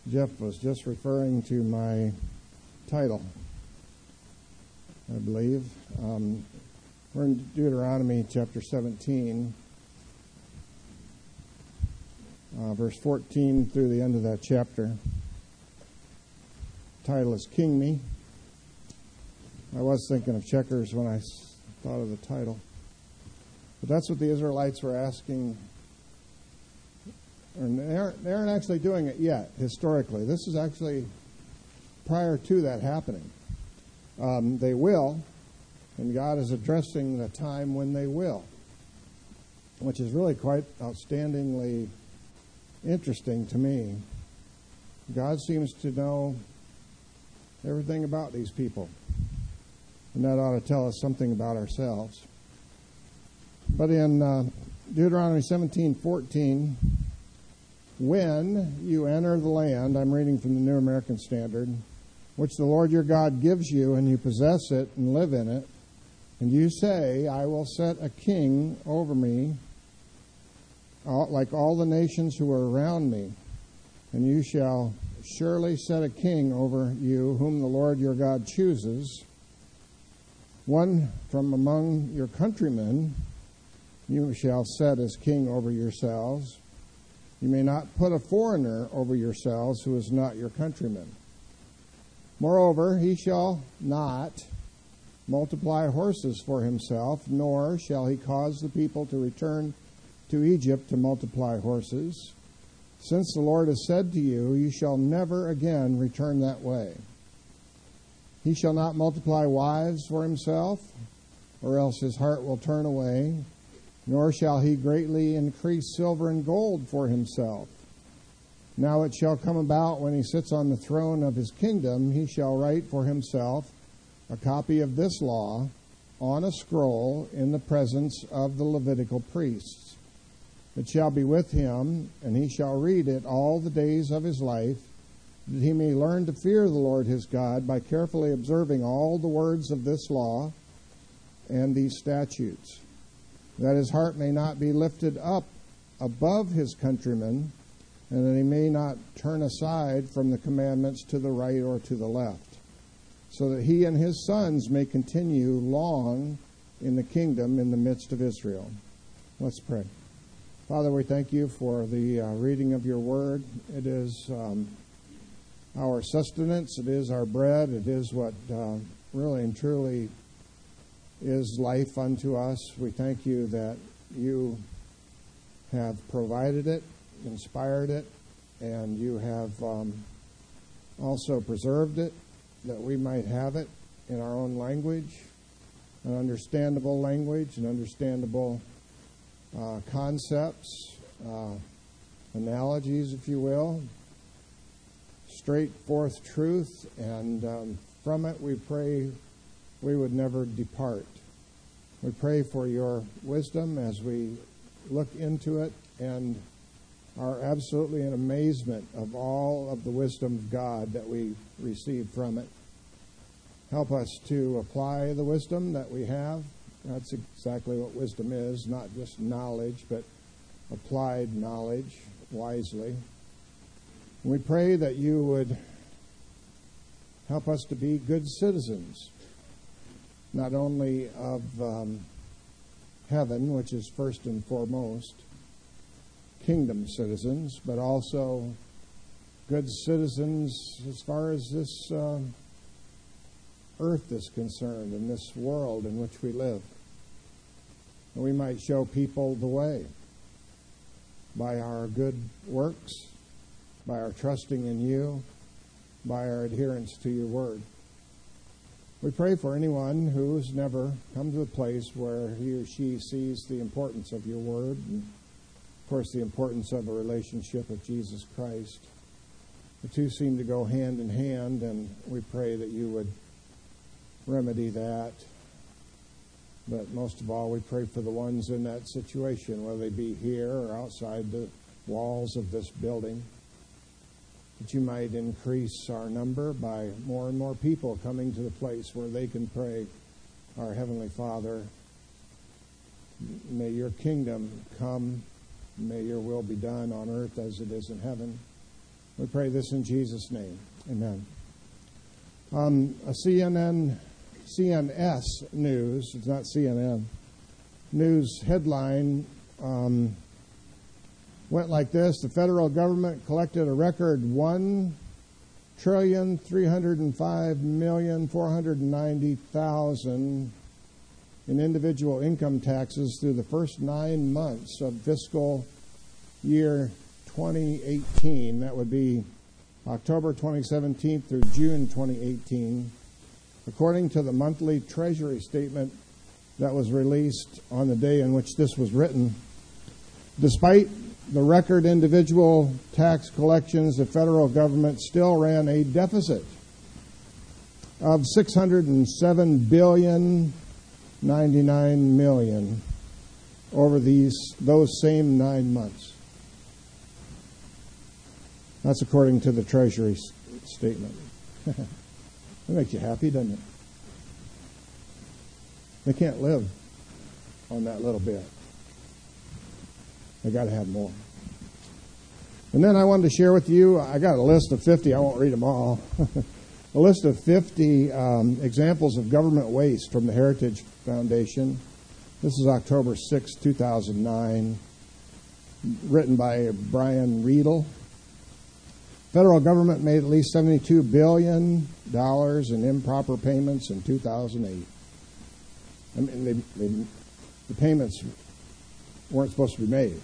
Jeff was just referring to my title, I believe. We're in Deuteronomy chapter 17, verse 14 through the end of that chapter. The title is King Me. I was thinking of checkers when I thought of the title. But that's what the Israelites were asking. And they aren't actually doing it yet, historically. This is actually prior to that happening. They will, and God is addressing the time when they will, which is really quite outstandingly interesting to me. God seems to know everything about these people, and that ought to tell us something about ourselves. But in Deuteronomy 17:14, when you enter the land, I'm reading from the New American Standard, which the Lord your God gives you, and you possess it and live in it, and you say, I will set a king over me, like all the nations who are around me, and you shall surely set a king over you, whom the Lord your God chooses, one from among your countrymen you shall set as king over yourselves. You may not put a foreigner over yourselves who is not your countryman. Moreover, he shall not multiply horses for himself, nor shall he cause the people to return to Egypt to multiply horses. Since the Lord has said to you, you shall never again return that way. He shall not multiply wives for himself, or else his heart will turn away. Nor shall he greatly increase silver and gold for himself. Now it shall come about when he sits on the throne of his kingdom, he shall write for himself a copy of this law on a scroll in the presence of the Levitical priests. It shall be with him, and he shall read it all the days of his life, that he may learn to fear the Lord his God by carefully observing all the words of this law and these statutes, that his heart may not be lifted up above his countrymen, and that he may not turn aside from the commandments to the right or to the left, so that he and his sons may continue long in the kingdom in the midst of Israel. Let's pray. Father, we thank you for the reading of your word. It is our sustenance. It is our bread. It is what really and truly is life unto us. We thank you that you have provided it, inspired it, and you have also preserved it, that we might have it in our own language, an understandable language, and understandable concepts, analogies, if you will, straight forth truth, and from it we pray we would never depart. We pray for your wisdom as we look into it and are absolutely in amazement of all of the wisdom of God that we receive from it. Help us to apply the wisdom that we have. That's exactly what wisdom is, not just knowledge, but applied knowledge wisely. And we pray that you would help us to be good citizens, not only of heaven, which is first and foremost, kingdom citizens, but also good citizens as far as this earth is concerned, in this world in which we live. And we might show people the way by our good works, by our trusting in you, by our adherence to your word. We pray for anyone who's never come to a place where he or she sees the importance of your word, and of course the importance of a relationship with Jesus Christ. The two seem to go hand in hand, and we pray that you would remedy that. But most of all, we pray for the ones in that situation, whether they be here or outside the walls of this building, that you might increase our number by more and more people coming to the place where they can pray, our Heavenly Father, may your kingdom come, may your will be done on earth as it is in heaven. We pray this in Jesus' name. Amen. A CNS News, it's not CNN, news headline went like this: the federal government collected a record $1,305,490,000 in individual income taxes through the first 9 months of fiscal year 2018. That would be October 2017 through June 2018, according to the monthly Treasury statement that was released on the day in which this was written. Despite the record individual tax collections, the federal government still ran a deficit of $607.99 billion over those same 9 months. That's according to the Treasury statement. That makes you happy, doesn't it? They can't live on that little bit. They got to have more. And then I wanted to share with you, I got a list of 50, I won't read them all, a list of 50 examples of government waste from the Heritage Foundation. This is October 6, 2009, written by Brian Riedel. Federal government made at least $72 billion in improper payments in 2008. I mean, the payments weren't supposed to be made.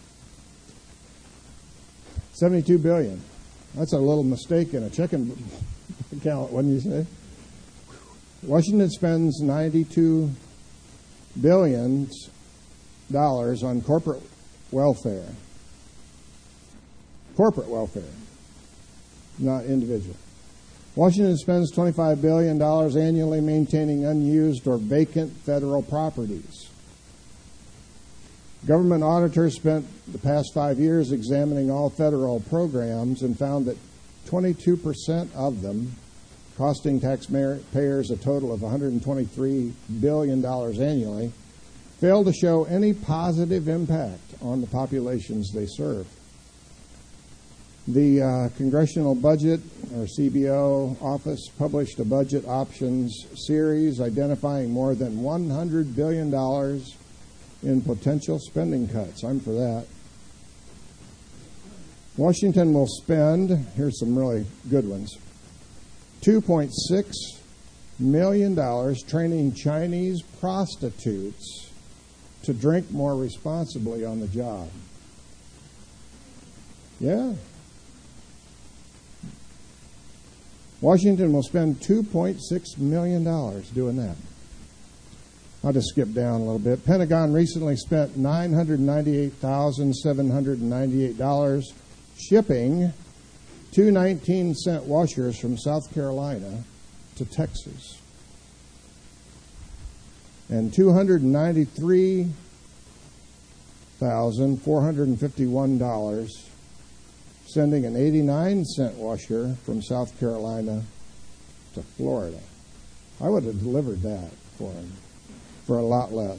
$72 billion. That's a little mistake in a checking account, wouldn't you say? Washington spends $92 billion on corporate welfare. Corporate welfare, not individual. Washington spends $25 billion annually maintaining unused or vacant federal properties. Government auditors spent the past 5 years examining all federal programs and found that 22% of them, costing taxpayers a total of $123 billion annually, failed to show any positive impact on the populations they serve. The Congressional Budget, or CBO, office published a budget options series identifying more than $100 billion in potential spending cuts. I'm for that. Washington will spend, here's some really good ones, $2.6 million training Chinese prostitutes to drink more responsibly on the job. Yeah. Washington will spend $2.6 million doing that. I'll just skip down a little bit. Pentagon recently spent $998,798 shipping two 19-cent washers from South Carolina to Texas, and $293,451 sending an 89-cent washer from South Carolina to Florida. I would have delivered that for him for a lot less.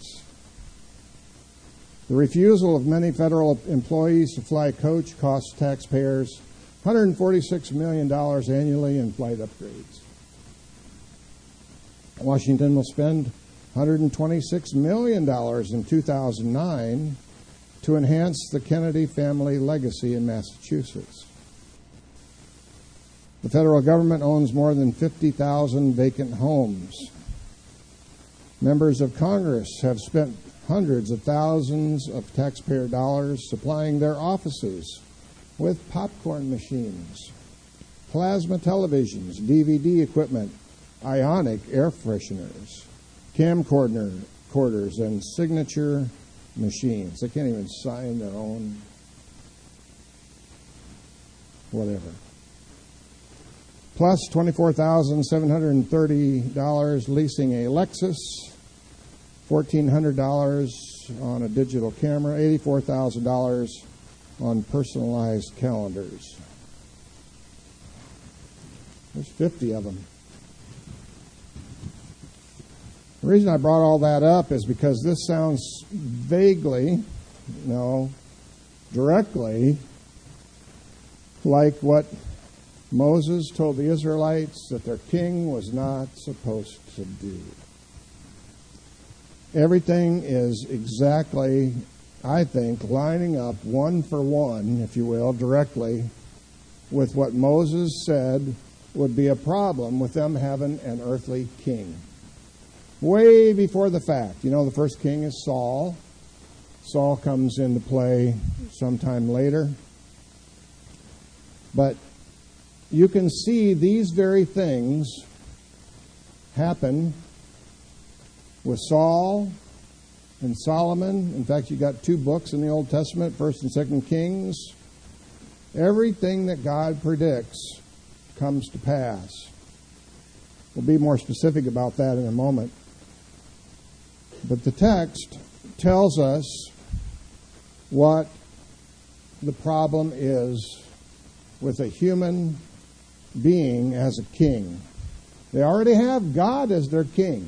The refusal of many federal employees to fly coach costs taxpayers $146 million annually in flight upgrades. Washington will spend $126 million in 2009 to enhance the Kennedy family legacy in Massachusetts. The federal government owns more than 50,000 vacant homes. Members of Congress have spent hundreds of thousands of taxpayer dollars supplying their offices with popcorn machines, plasma televisions, DVD equipment, ionic air fresheners, camcorders, and signature machines. They can't even sign their own whatever. Plus $24,730 leasing a Lexus, $1,400 on a digital camera, $84,000 on personalized calendars. There's 50 of them. The reason I brought all that up is because this sounds vaguely, directly like what Moses told the Israelites that their king was not supposed to do. Everything is exactly, I think, lining up one for one, if you will, directly with what Moses said would be a problem with them having an earthly king. Way before the fact. You know, the first king is Saul. Saul comes into play sometime later. But you can see these very things happen with Saul and Solomon. In fact, you got two books in the Old Testament, 1st and 2nd Kings. Everything that God predicts comes to pass. We'll be more specific about that in a moment. But the text tells us what the problem is with a human being as a king. They already have God as their king.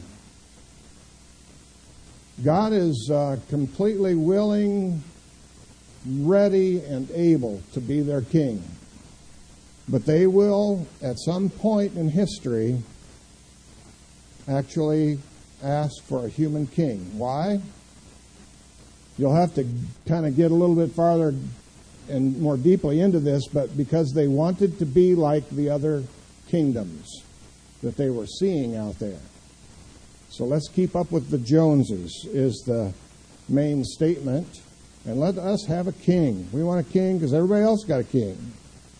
God is completely willing, ready, and able to be their king. But they will, at some point in history, actually ask for a human king. Why? You'll have to kind of get a little bit farther and more deeply into this, but because they wanted to be like the other kingdoms that they were seeing out there. So let's keep up with the Joneses is the main statement. And let us have a king. We want a king because everybody else got a king.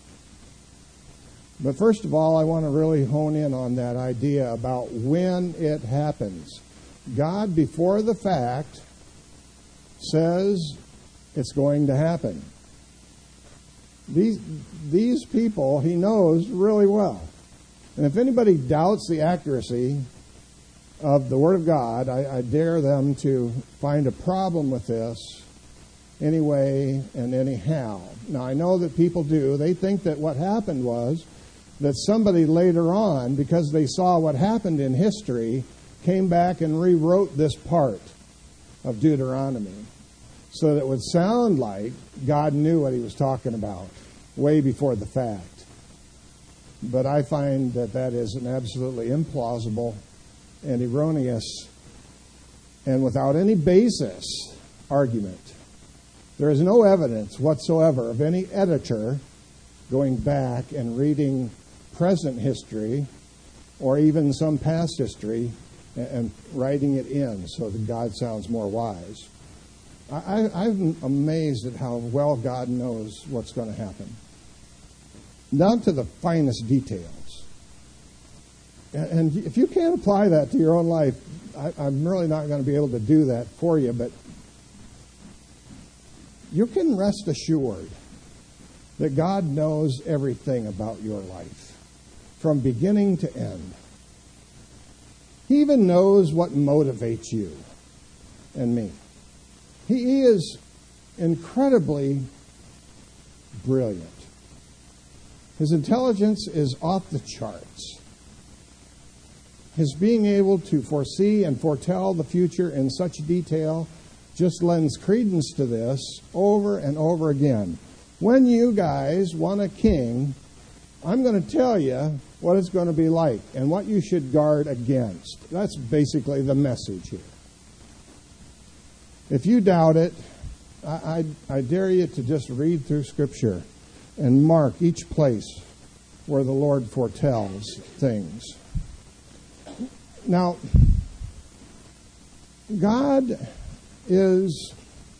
But first of all, I want to really hone in on that idea about when it happens. God, before the fact, says it's going to happen. These people, he knows really well. And if anybody doubts the accuracy of the Word of God, I dare them to find a problem with this anyway and anyhow. Now, I know that people do. They think that what happened was that somebody later on, because they saw what happened in history, came back and rewrote this part of Deuteronomy so that it would sound like God knew what he was talking about way before the fact. But I find that that is an absolutely implausible and erroneous and without any basis argument. There is no evidence whatsoever of any editor going back and reading present history or even some past history and writing it in so that God sounds more wise. I'm amazed at how well God knows what's going to happen, down to the finest details. And if you can't apply that to your own life, I'm really not going to be able to do that for you, but you can rest assured that God knows everything about your life, from beginning to end. He even knows what motivates you and me. He is incredibly brilliant. His intelligence is off the charts. His being able to foresee and foretell the future in such detail just lends credence to this over and over again. When you guys want a king, I'm going to tell you what it's going to be like and what you should guard against. That's basically the message here. If you doubt it, I dare you to just read through Scripture and mark each place where the Lord foretells things. Now, God is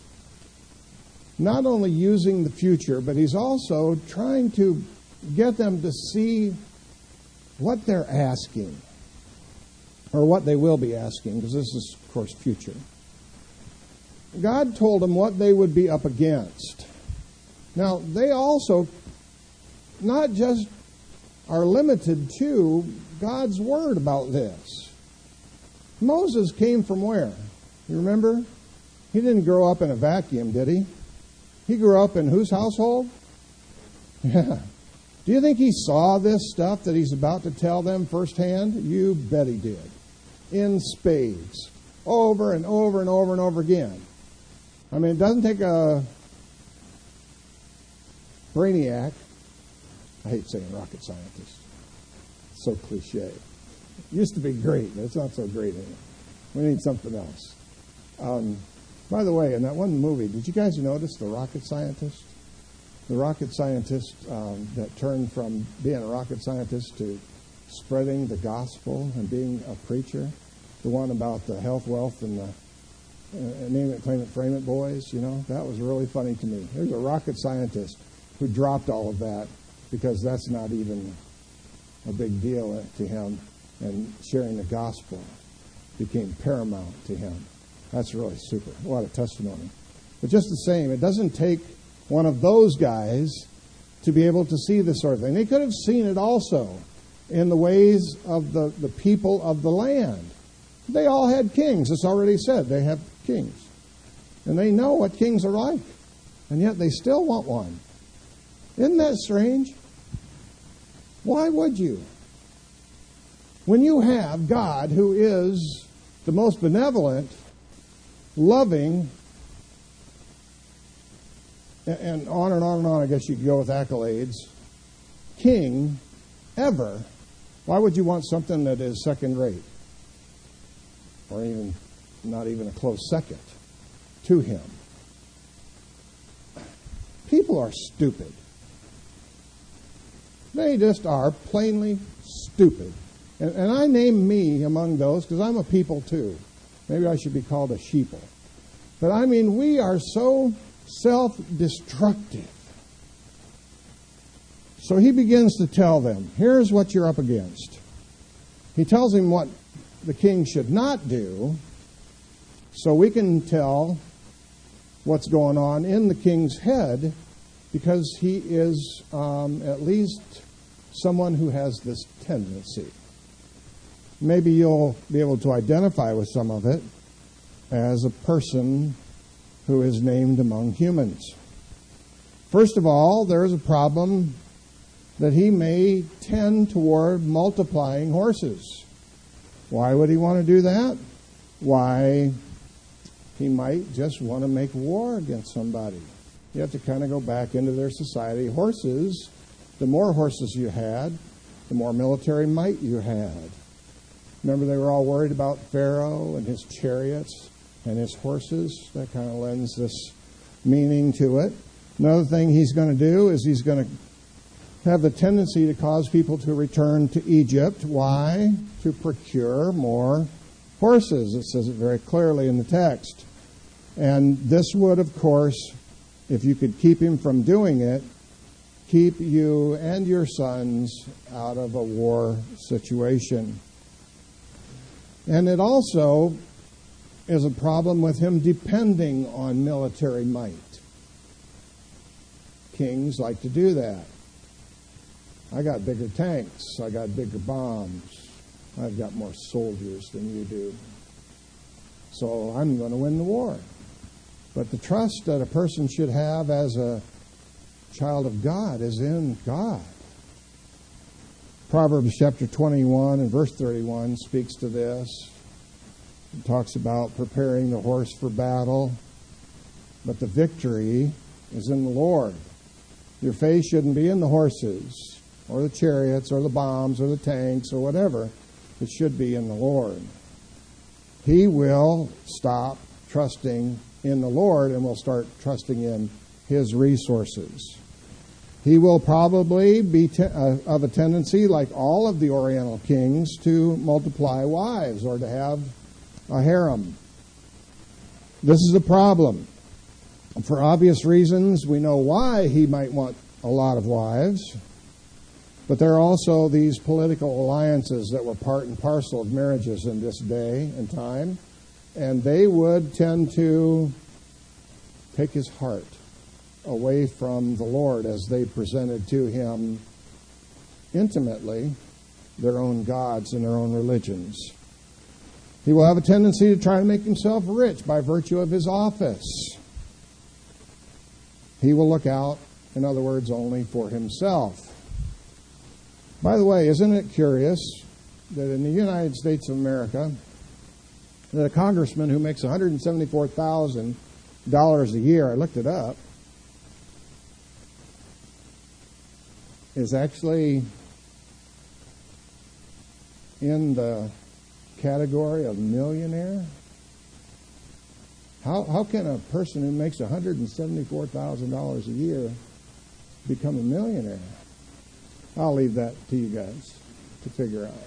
not only using the future, but he's also trying to get them to see what they're asking, or what they will be asking, because this is, of course, future. God told them what they would be up against. Now, they also not just are limited to God's word about this. Moses came from where? You remember? He didn't grow up in a vacuum, did he? He grew up in whose household? Yeah. Do you think he saw this stuff that he's about to tell them firsthand? You bet he did. In spades. Over and over and over and over again. I mean, it doesn't take a brainiac, I hate saying rocket scientist. It's so cliche. It used to be great, but it's not so great anymore. We need something else. By the way, in that one movie, did you guys notice the rocket scientist? The rocket scientist that turned from being a rocket scientist to spreading the gospel and being a preacher. The one about the health, wealth, and the name it, claim it, frame it boys, that was really funny to me. There's a rocket scientist who dropped all of that because that's not even a big deal to him, and sharing the gospel became paramount to him. That's really super. What a testimony. But just the same, it doesn't take one of those guys to be able to see this sort of thing. They could have seen it also in the ways of the people of the land. They all had kings. It's already said they have kings. And they know what kings are like. And yet they still want one. Isn't that strange? Why would you? When you have God, who is the most benevolent, loving, and on and on and on, I guess you could go with accolades, king ever, why would you want something that is second rate? Or even not even a close second to him? People are stupid. They just are plainly stupid. And I name me among those because I'm a people too. Maybe I should be called a sheeple. But I mean, we are so self-destructive. So he begins to tell them, here's what you're up against. He tells him what the king should not do, so we can tell what's going on in the king's head, because he is at least someone who has this tendency. Maybe you'll be able to identify with some of it as a person who is named among humans. First of all, there is a problem that he may tend toward multiplying horses. Why would he want to do that? Why, he might just want to make war against somebody. You have to kind of go back into their society. Horses, the more horses you had, the more military might you had. Remember, they were all worried about Pharaoh and his chariots and his horses. That kind of lends this meaning to it. Another thing he's going to do is he's going to have the tendency to cause people to return to Egypt. Why? To procure more horses. It says it very clearly in the text. And this would, of course, if you could keep him from doing it, keep you and your sons out of a war situation. And it also is a problem with him depending on military might. Kings like to do that. I got bigger tanks. I got bigger bombs. I've got more soldiers than you do. So I'm going to win the war. But the trust that a person should have as a child of God is in God. Proverbs chapter 21 and verse 31 speaks to this. It talks about preparing the horse for battle, but the victory is in the Lord. Your faith shouldn't be in the horses or the chariots or the bombs or the tanks or whatever. It should be in the Lord. He will stop trusting in the Lord and will start trusting in his resources. He will probably be of a tendency, like all of the Oriental kings, to multiply wives or to have a harem. This is a problem. For obvious reasons, we know why he might want a lot of wives. But there are also these political alliances that were part and parcel of marriages in this day and time. And they would tend to take his heart away from the Lord as they presented to him intimately their own gods and their own religions. He will have a tendency to try to make himself rich by virtue of his office. He will look out, in other words, only for himself. By the way, isn't it curious that in the United States of America, that a congressman who makes $174,000 a year, I looked it up, is actually in the category of millionaire. How can a person who makes $174,000 a year become a millionaire? I'll leave that to you guys to figure out.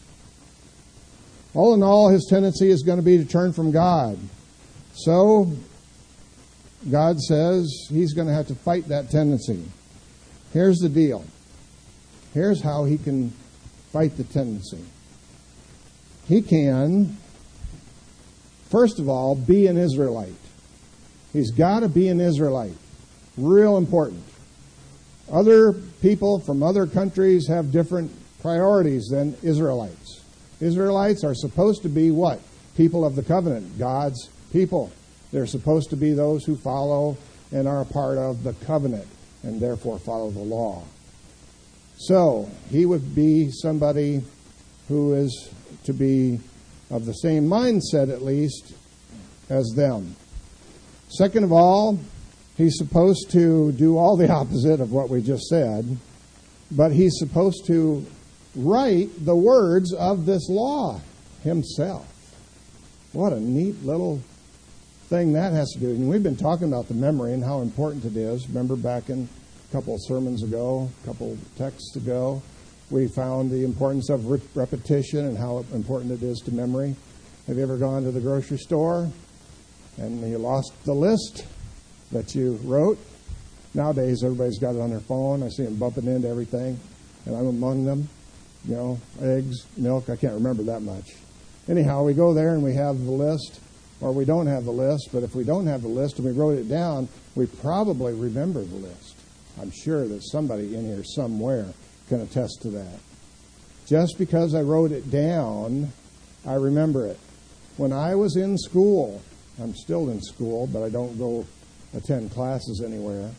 All in all, his tendency is going to be to turn from God. So, God says he's going to have to fight that tendency. Here's the deal. Here's how he can fight the tendency. He can, first of all, be an Israelite. He's got to be an Israelite. Real important. Other people from other countries have different priorities than Israelites. Israelites are supposed to be what? People of the covenant, God's people. They're supposed to be those who follow and are a part of the covenant and therefore follow the law. So, he would be somebody who is to be of the same mindset, at least, as them. Second of all, he's supposed to do all the opposite of what we just said, but he's supposed to write the words of this law himself. What a neat little thing that has to do. And we've been talking about the memory and how important it is. Remember back in a couple of sermons ago, a couple of texts ago, we found the importance of repetition and how important it is to memory. Have you ever gone to the grocery store and you lost the list that you wrote? Nowadays, everybody's got it on their phone. I see them bumping into everything, and I'm among them. You know, eggs, milk, I can't remember that much. Anyhow, we go there and we have the list, or we don't have the list, but if we don't have the list and we wrote it down, we probably remember the list. I'm sure that somebody in here somewhere can attest to that. Just because I wrote it down, I remember it. When I was in school, I'm still in school, but I don't go attend classes anywhere.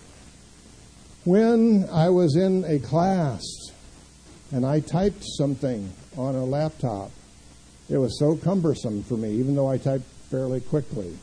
When I was in a class and I typed something on a laptop, it was so cumbersome for me, even though I typed fairly quickly.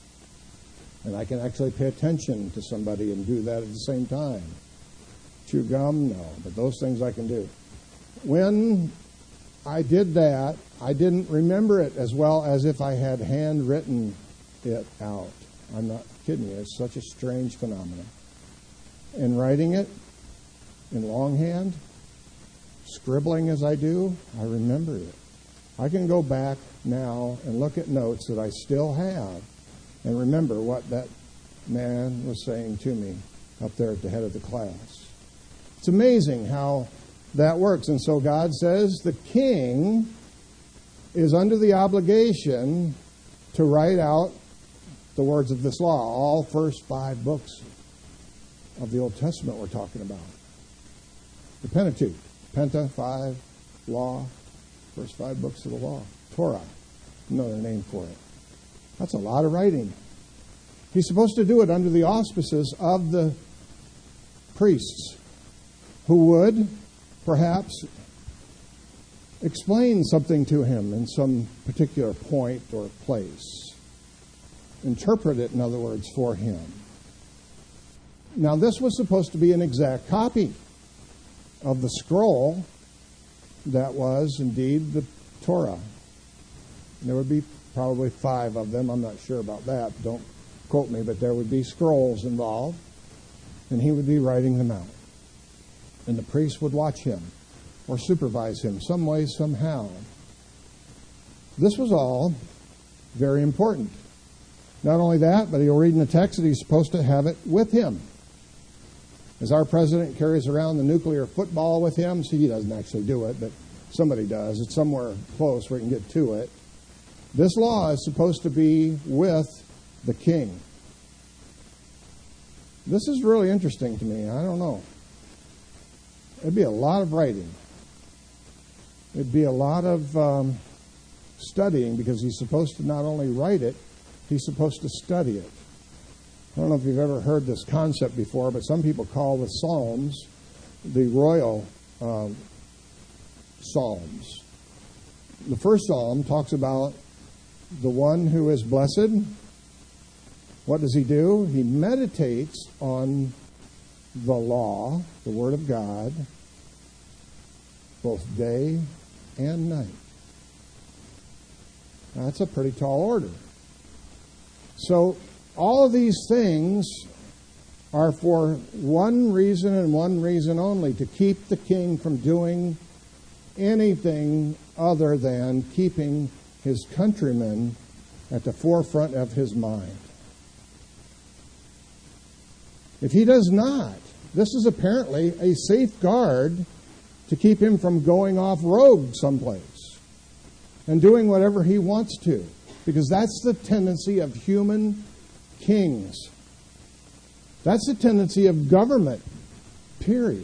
And I can actually pay attention to somebody and do that at the same time. Chew gum? No, but those things I can do. When I did that, I didn't remember it as well as if I had handwritten it out. I'm not kidding you. It's such a strange phenomenon. In writing it in longhand, scribbling as I do, I remember it. I can go back now and look at notes that I still have and remember what that man was saying to me up there at the head of the class. It's amazing how that works. And so God says the king is under the obligation to write out the words of this law, all first 5 books of the Old Testament we're talking about. The Pentateuch, Penta, 5, law, first 5 books of the law. Torah, another name for it. That's a lot of writing. He's supposed to do it under the auspices of the priests who would perhaps explain something to him in some particular point or place. Interpret it, in other words, for him. Now, this was supposed to be an exact copy of the scroll that was indeed the Torah. There would be probably 5 of them. I'm not sure about that. Don't quote me, but there would be scrolls involved, and he would be writing them out. And the priest would watch him or supervise him some way, somehow. This was all very important. Not only that, but he'll read in the text that he's supposed to have it with him. As our president carries around the nuclear football with him, see, he doesn't actually do it, but somebody does. It's somewhere close where we can get to it. This law is supposed to be with the king. This is really interesting to me. I don't know. It'd be a lot of writing. It'd be a lot of studying, because he's supposed to not only write it, he's supposed to study it. I don't know if you've ever heard this concept before, but some people call the Psalms the royal Psalms. The first Psalm talks about the one who is blessed. What does he do? He meditates on the law, the Word of God, both day and night. Now, that's a pretty tall order. So all of these things are for one reason and one reason only, to keep the king from doing anything other than keeping his countrymen at the forefront of his mind. If he does not, this is apparently a safeguard to keep him from going off rogue someplace and doing whatever he wants to, because that's the tendency of human kings. That's the tendency of government, period.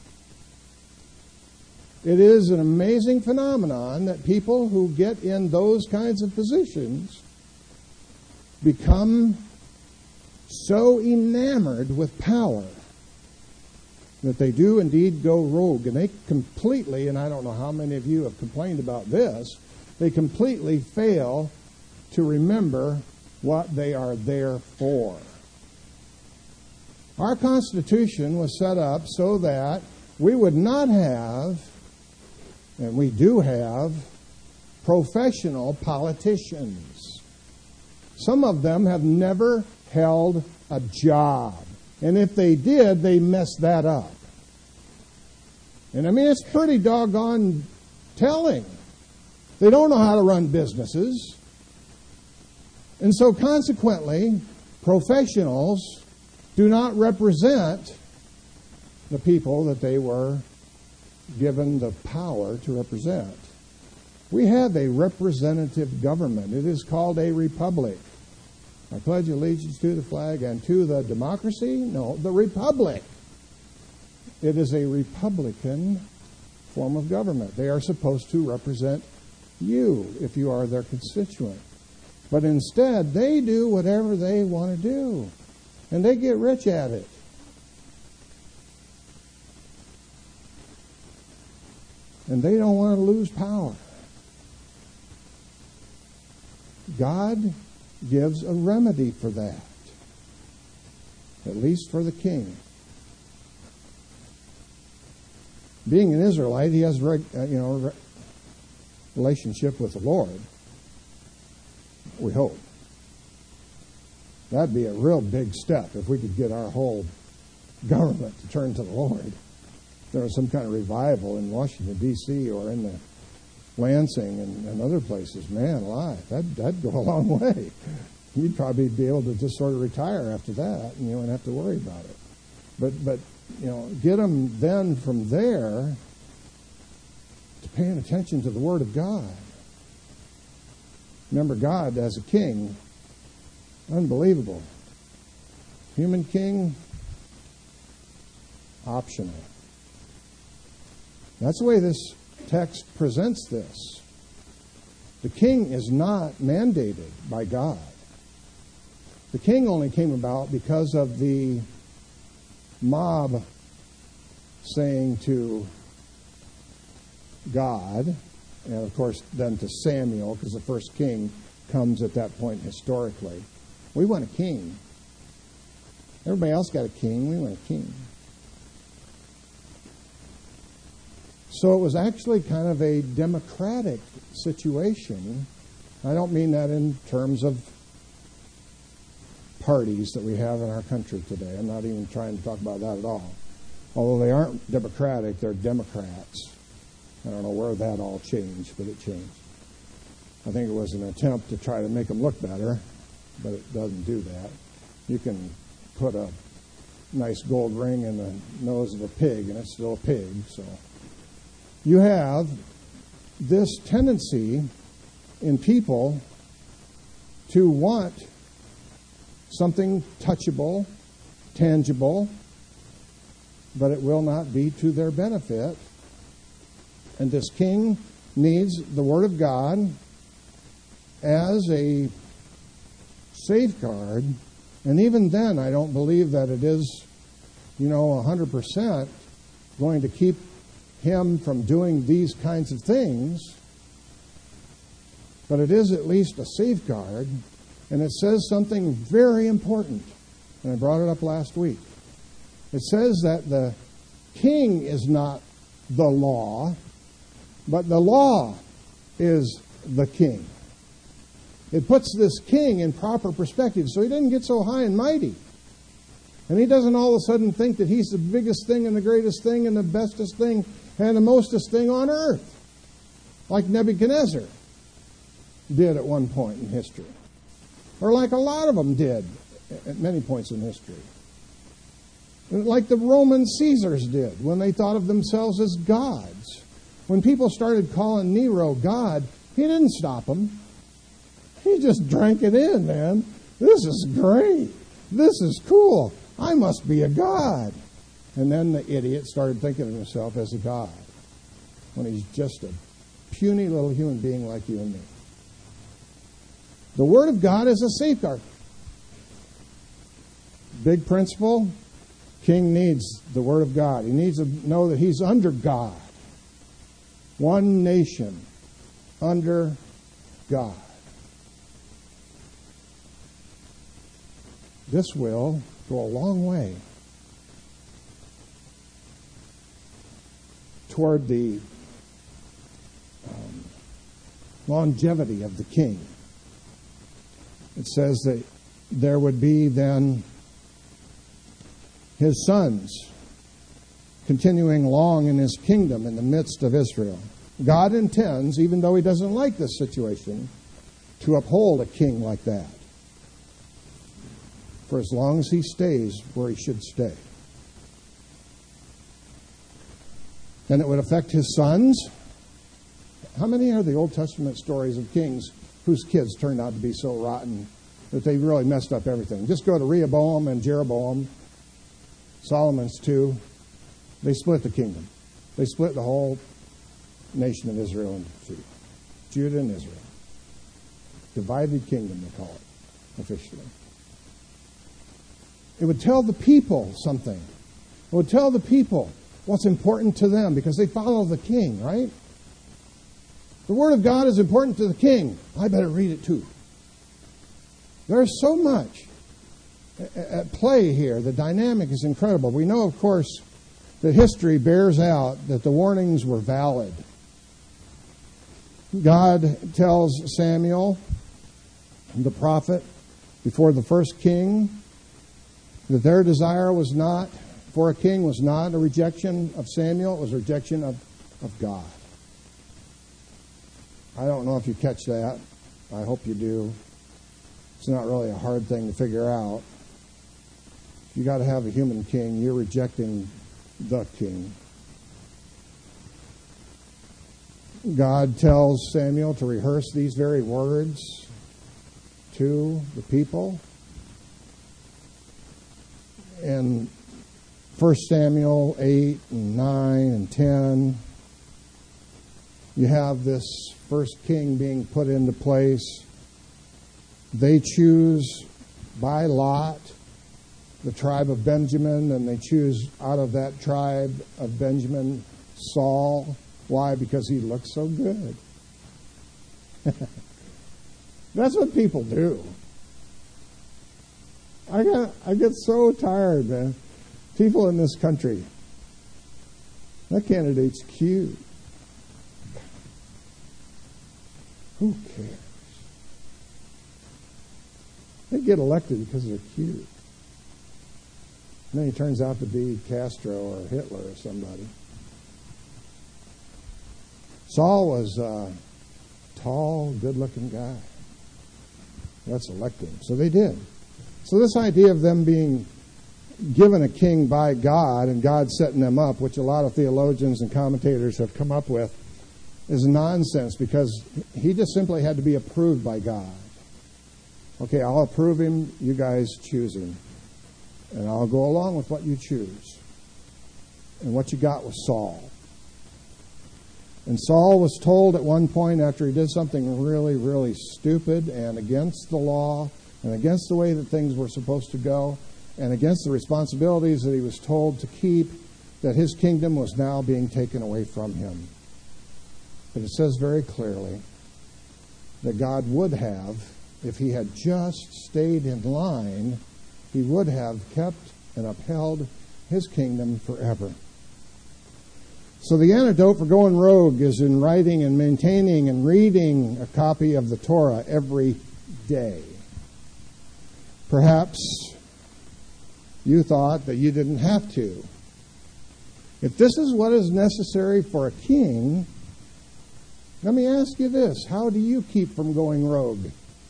It is an amazing phenomenon that people who get in those kinds of positions become so enamored with power that they do indeed go rogue. And they completely, and I don't know how many of you have complained about this, they completely fail to remember what they are there for. Our Constitution was set up so that we would not have, and we do have, professional politicians. Some of them have never held a job. And if they did, they messed that up. And I mean, it's pretty doggone telling. They don't know how to run businesses. And so consequently, professionals do not represent the people that they were given the power to represent. We have a representative government. It is called a republic. I pledge allegiance to the flag and to the democracy? No, the republic. It is a republican form of government. They are supposed to represent you if you are their constituent. But instead, they do whatever they want to do. And they get rich at it. And they don't want to lose power. God gives a remedy for that, at least for the king. Being an Israelite, he has a relationship with the Lord. We hope. That'd be a real big step if we could get our whole government to turn to the Lord. There was some kind of revival in Washington, D.C. or in the Lansing and other places. Man alive, that'd go a long way. You'd probably be able to just sort of retire after that, and you wouldn't have to worry about it. But get them then from there to paying attention to the Word of God. Remember, God as a king, unbelievable. Human king, optional. That's the way this text presents this. The king is not mandated by God. The king only came about because of the mob saying to God, and of course then to Samuel, because the first king comes at that point historically. We want a king. Everybody else got a king. We want a king. So it was actually kind of a democratic situation. I don't mean that in terms of parties that we have in our country today. I'm not even trying to talk about that at all. Although they aren't democratic, they're Democrats. I don't know where that all changed, but it changed. I think it was an attempt to try to make them look better, but it doesn't do that. You can put a nice gold ring in the nose of a pig, and it's still a pig. So you have this tendency in people to want something touchable, tangible, but it will not be to their benefit. And this king needs the Word of God as a safeguard. And even then, I don't believe that it is, 100% going to keep him from doing these kinds of things. But it is at least a. And it says something very important. And I brought it up last week. It says that the king is not the law, but the law is the king. It puts this king in proper perspective so he doesn't get so high and mighty. And he doesn't all of a sudden think that he's the biggest thing and the greatest thing and the bestest thing and the mostest thing on earth, like Nebuchadnezzar did at one point in history, or like a lot of them did at many points in history. Like the Roman Caesars did when they thought of themselves as gods. When people started calling Nero God, he didn't stop them. He just drank it in, man. This is great. This is cool. I must be a god. And then the idiot started thinking of himself as a god when he's just a puny little human being like you and me. The Word of God is a safeguard. Big principle. King needs the Word of God. He needs to know that he's under God. One nation under God. This will go a long way toward the longevity of the king. It says that there would be then his sons continuing long in his kingdom in the midst of Israel. God intends, even though he doesn't like this situation, to uphold a king like that for as long as he stays where he should stay. And it would affect his sons. How many are the Old Testament stories of kings whose kids turned out to be so rotten that they really messed up everything? Just go to Rehoboam and Jeroboam, Solomon's two. They split the kingdom. They split the whole nation of Israel into two. Judah and Israel. Divided kingdom, they call it, officially. It would tell the people something. It would tell the people what's important to them because they follow the king, right? The Word of God is important to the king. I better read it too. There's so much at play here. The dynamic is incredible. We know, of course, that history bears out that the warnings were valid. God tells Samuel, the prophet, before the first king, that their desire was not, for a king, was not a rejection of Samuel, it was a rejection of God. I don't know if you catch that. I hope you do. It's not really a hard thing to figure out. If you got to have a human king, you're rejecting the king. God tells Samuel to rehearse these very words to the people. In 1 Samuel 8 and 9 and 10, you have this first king being put into place. They choose by lot the tribe of Benjamin, and they choose out of that tribe of Benjamin Saul. Why? Because he looks so good. That's what people do. I get so tired, man. People in this country, that candidate's cute. Who cares? They get elected because they're cute. And then he turns out to be Castro or Hitler or somebody. Saul was a tall, good-looking guy. Let's elect him. So they did. So this idea of them being given a king by God and God setting them up, which a lot of theologians and commentators have come up with, is nonsense because he just simply had to be approved by God. Okay, I'll approve him, you guys choose him. And I'll go along with what you choose. And what you got was Saul. And Saul was told at one point after he did something really, really stupid and against the law and against the way that things were supposed to go and against the responsibilities that he was told to keep, that his kingdom was now being taken away from him. But it says very clearly that God would have, if he had just stayed in line, he would have kept and upheld His kingdom forever. So the antidote for going rogue is in writing and maintaining and reading a copy of the Torah every day. Perhaps you thought that you didn't have to. If this is what is necessary for a king, let me ask you this. How do you keep from going rogue?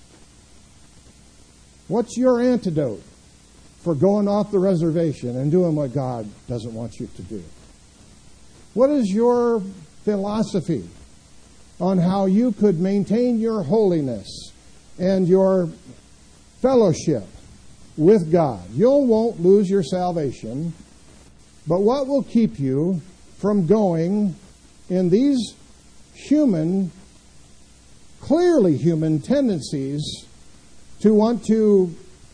What's your antidote for going off the reservation and doing what God doesn't want you to do? What is your philosophy on how you could maintain your holiness and your fellowship with God? You won't lose your salvation, but what will keep you from going in these clearly human tendencies to want to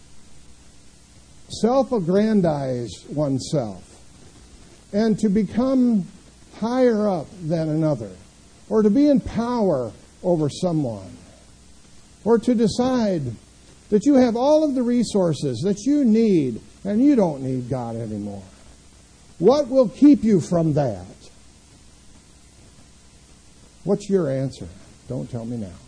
self-aggrandize oneself and to become higher up than another, or to be in power over someone, or to decide that you have all of the resources that you need and you don't need God anymore? What will keep you from that? What's your answer? Don't tell me now.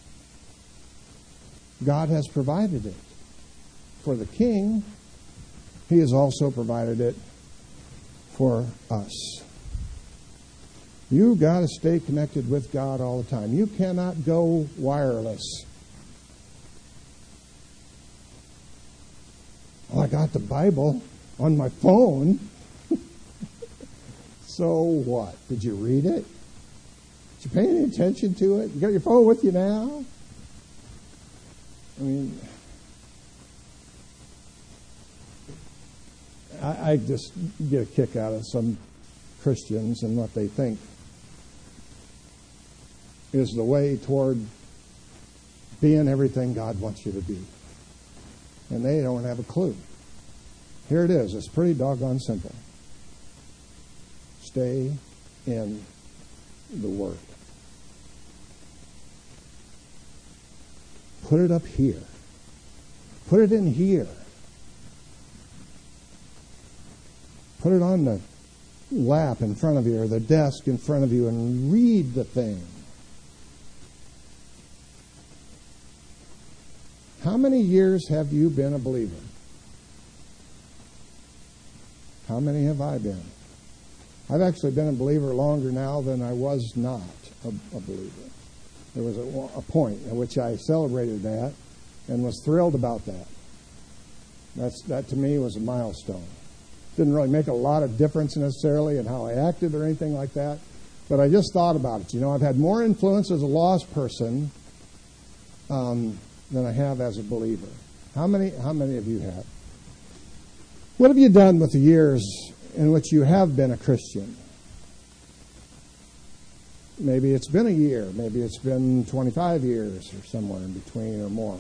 God has provided it for the king. He has also provided it for us. You've got to stay connected with God all the time. You cannot go wireless. Oh, I got the Bible on my phone. So what? Did you read it? Did you pay any attention to it? You got your phone with you now? I mean, I just get a kick out of some Christians and what they think is the way toward being everything God wants you to be. And they don't have a clue. Here it is. It's pretty doggone simple. Stay in the Word. Put it up here. Put it in here. Put it on the lap in front of you or the desk in front of you and read the thing. How many years have you been a believer? How many have I been? I've actually been a believer longer now than I was not a believer. There was a point at which I celebrated that and was thrilled about that. That to me was a milestone. Didn't really make a lot of difference necessarily in how I acted or anything like that, but I just thought about it. You know, I've had more influence as a lost person than I have as a believer. How many of you have? What have you done with the years in which you have been a Christian? Maybe it's been a year. Maybe it's been 25 years or somewhere in between or more.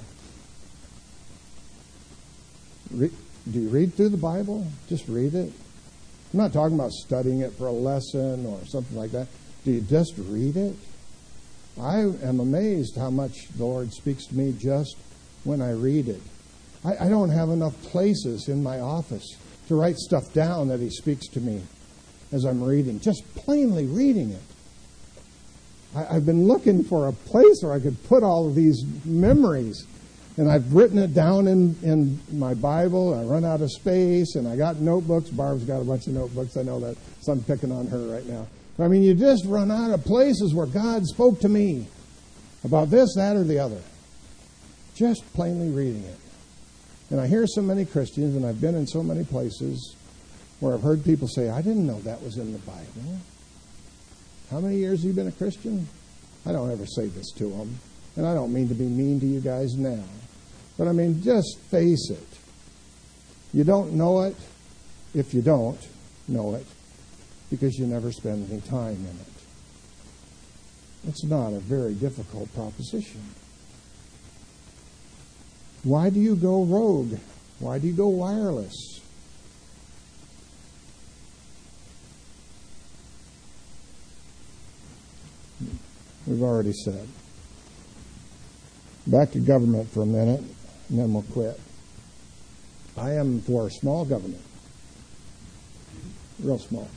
Do you read through the Bible? Just read it. I'm not talking about studying it for a lesson or something like that. Do you just read it? I am amazed how much the Lord speaks to me just when I read it. I don't have enough places in my office to write stuff down that He speaks to me as I'm reading, just plainly reading it. I've been looking for a place where I could put all of these memories, and I've written it down in my Bible. I run out of space, and I got notebooks. Barb's got a bunch of notebooks. I know that, so I'm picking on her right now. I mean, you just run out of places where God spoke to me about this, that, or the other. Just plainly reading it. And I hear so many Christians, and I've been in so many places where I've heard people say, I didn't know that was in the Bible. How many years have you been a Christian? I don't ever say this to them. And I don't mean to be mean to you guys now. But I mean, just face it. You don't know it if you don't know it, because you never spend any time in it. It's not a very difficult proposition. Why do you go rogue? Why do you go wireless? We've already said. Back to government for a minute, and then we'll quit. I am for small government. real small.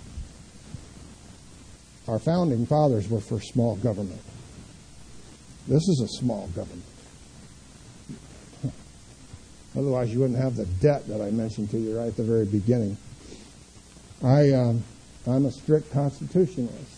Our founding fathers were for small government. This is a small government. Otherwise, you wouldn't have the debt that I mentioned to you right at the very beginning. I'm a strict constitutionalist.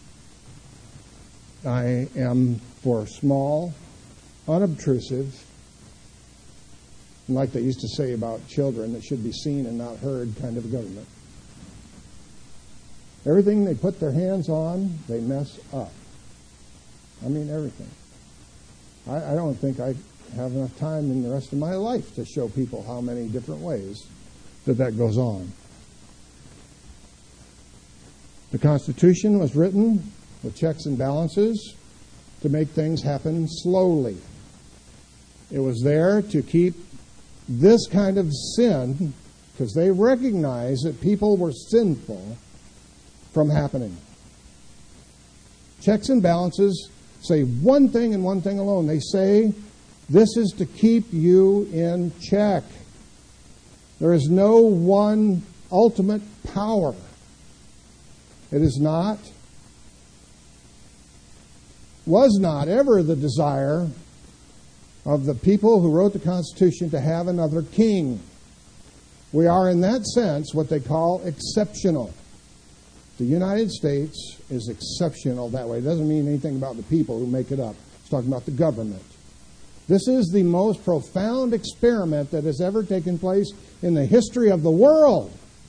I am for small, unobtrusive, and like they used to say about children, that should be seen and not heard kind of government. Everything they put their hands on, they mess up. I mean, everything. I don't think I have enough time in the rest of my life to show people how many different ways that goes on. The Constitution was written with checks and balances to make things happen slowly. It was there to keep this kind of sin, because they recognized that people were sinful, from happening. Checks and balances say one thing and one thing alone. They say this is to keep you in check. There is no one ultimate power. It is not, was not ever the desire of the people who wrote the Constitution to have another king. We are, in that sense, what they call exceptional. The United States is exceptional that way. It doesn't mean anything about the people who make it up. It's talking about the government. This is the most profound experiment that has ever taken place in the history of the world.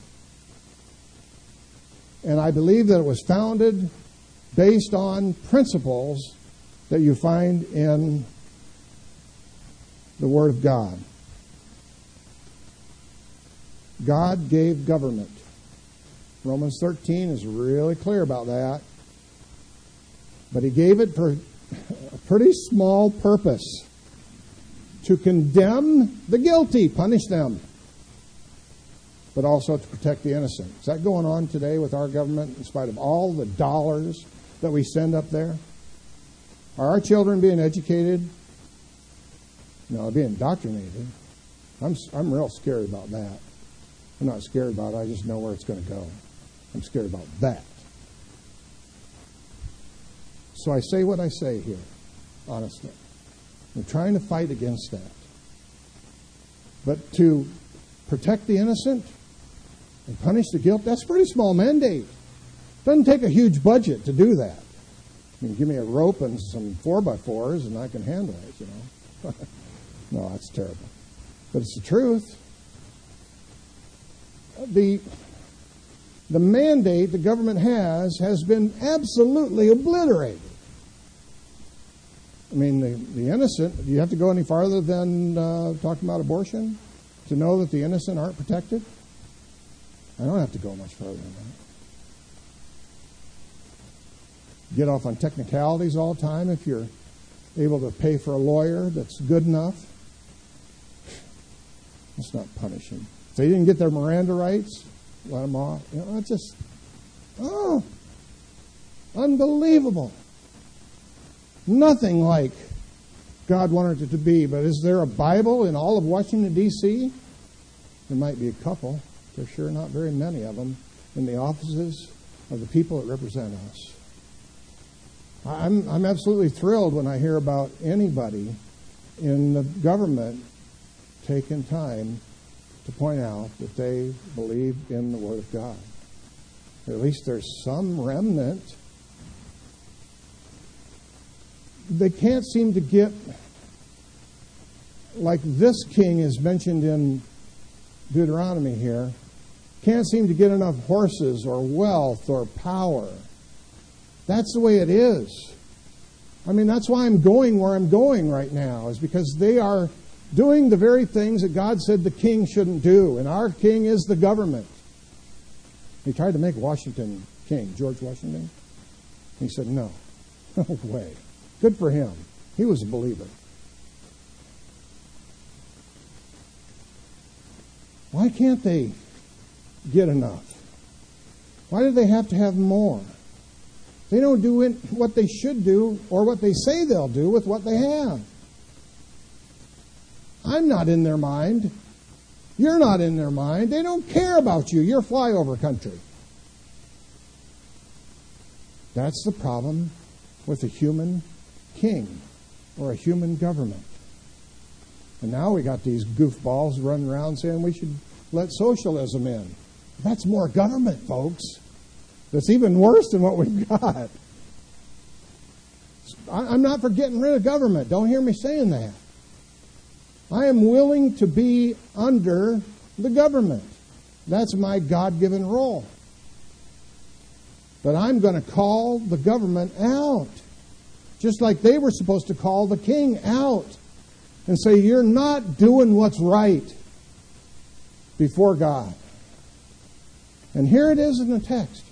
And I believe that it was founded based on principles that you find in the Word of God. God gave government. Romans 13 is really clear about that. But He gave it for a pretty small purpose. To condemn the guilty, punish them. But also to protect the innocent. Is that going on today with our government in spite of all the dollars that we send up there? Are our children being educated? No, they're being indoctrinated. I'm real scared about that. I'm not scared about it. I just know where it's going to go. I'm scared about that. So I say what I say here, honestly. I'm trying to fight against that. But to protect the innocent and punish the guilt, that's a pretty small mandate. Doesn't take a huge budget to do that. I mean, give me a rope and some 4x4s and I can handle it, you know. No, that's terrible. But it's the truth. The mandate the government has been absolutely obliterated. I mean, the innocent, do you have to go any farther than talking about abortion to know that the innocent aren't protected? I don't have to go much further than that. Get off on technicalities all the time if you're able to pay for a lawyer that's good enough. Let's not punish them. If they didn't get their Miranda rights, let them off. You know, it's just, unbelievable. Nothing like God wanted it to be. But is there a Bible in all of Washington, D.C.? There might be a couple. There's sure not very many of them in the offices of the people that represent us. I'm absolutely thrilled when I hear about anybody in the government taking time to point out that they believe in the Word of God. Or at least there's some remnant. They can't seem to get, like this king is mentioned in Deuteronomy here, can't seem to get enough horses or wealth or power. That's the way it is. I mean, that's why I'm going where I'm going right now, is because they are doing the very things that God said the king shouldn't do. And our king is the government. He tried to make Washington king, George Washington. He said, no way. Good for him. He was a believer. Why can't they get enough? Why do they have to have more? They don't do what they should do or what they say they'll do with what they have. I'm not in their mind. You're not in their mind. They don't care about you. You're flyover country. That's the problem with a human king or a human government. And now we got these goofballs running around saying we should let socialism in. That's more government, folks. That's even worse than what we've got. I'm not for getting rid of government. Don't hear me saying that. I am willing to be under the government. That's my God-given role. But I'm going to call the government out. Just like they were supposed to call the king out. And say, you're not doing what's right before God. And here it is in the text.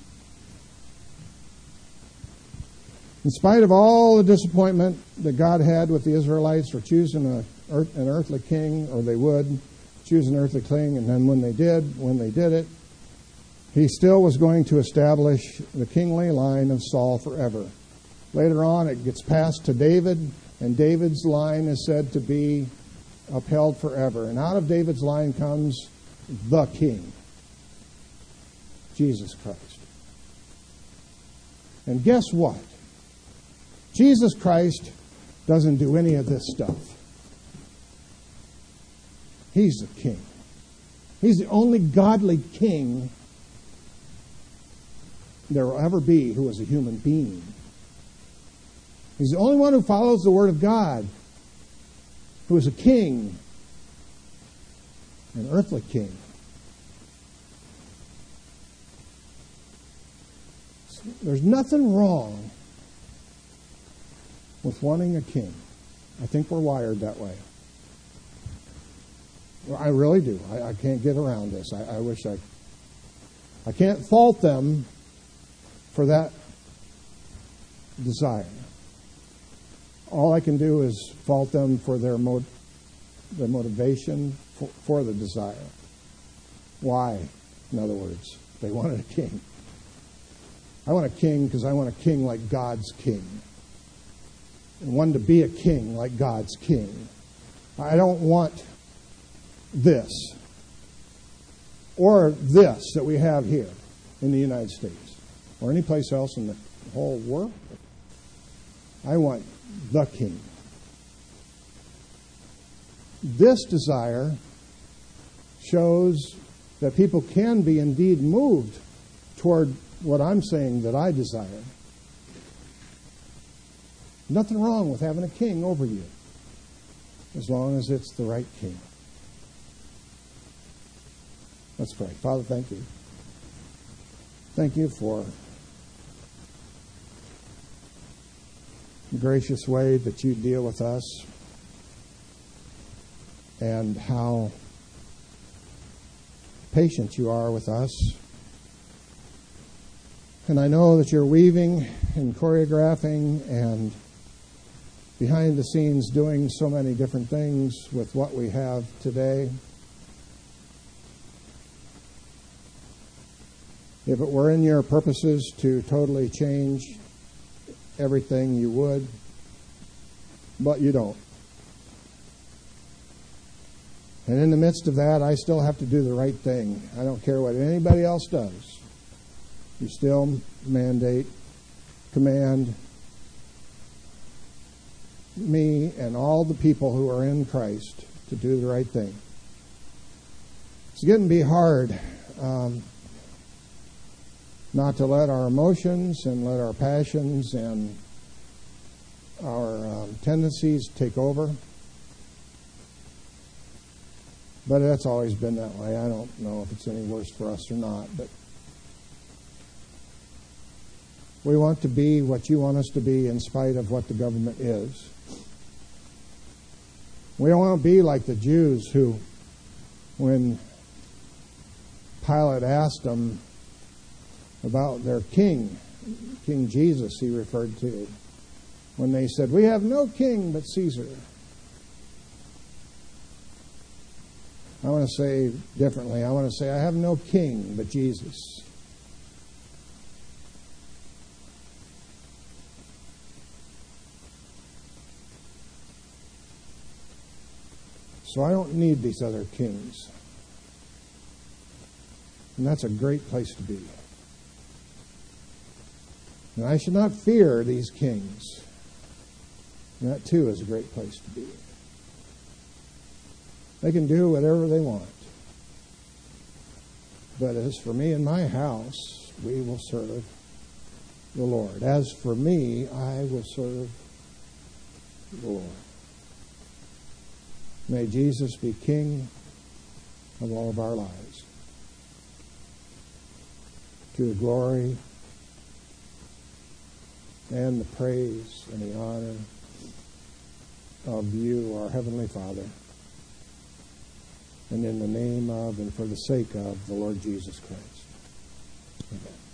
In spite of all the disappointment that God had with the Israelites for choosing an earthly king, or they would choose an earthly king, and then when they did it, He still was going to establish the kingly line of Saul forever. Later on, it gets passed to David, and David's line is said to be upheld forever. And out of David's line comes the King, Jesus Christ. And guess what? Jesus Christ doesn't do any of this stuff. He's the King. He's the only godly king there will ever be who is a human being. He's the only one who follows the Word of God, who is a king, an earthly king. There's nothing wrong with wanting a king. I think we're wired that way. I really do. I can't get around this. I wish I can't fault them for that desire. All I can do is fault them for their motivation for the desire. Why? In other words, they wanted a king. I want a king because I want a king like God's king. And one to be a king like God's king. I don't want this or this that we have here in the United States or any place else in the whole world. I want the king. This desire shows that people can be indeed moved toward what I'm saying that I desire. Nothing wrong with having a king over you, as long as it's the right king. Let's pray. Father, thank you. Thank you for the gracious way that you deal with us and how patient you are with us. And I know that you're weaving and choreographing and behind the scenes doing so many different things with what we have today. If it were in your purposes to totally change everything, you would, but you don't. And in the midst of that, I still have to do the right thing. I don't care what anybody else does. You still mandate, command me and all the people who are in Christ to do the right thing. It's getting to be hard not to let our emotions and let our passions and our tendencies take over. But that's always been that way. I don't know if it's any worse for us or not, but we want to be what you want us to be in spite of what the government is. We don't want to be like the Jews who, when Pilate asked them about their king, King Jesus he referred to, when they said, "We have no king but Caesar." I want to say differently. I want to say, I have no king but Jesus. So I don't need these other kings. And that's a great place to be. And I should not fear these kings. And that too is a great place to be. They can do whatever they want. But as for me and my house, we will serve the Lord. As for me, I will serve the Lord. May Jesus be King of all of our lives. To the glory and the praise and the honor of you, our Heavenly Father. And in the name of and for the sake of the Lord Jesus Christ. Amen.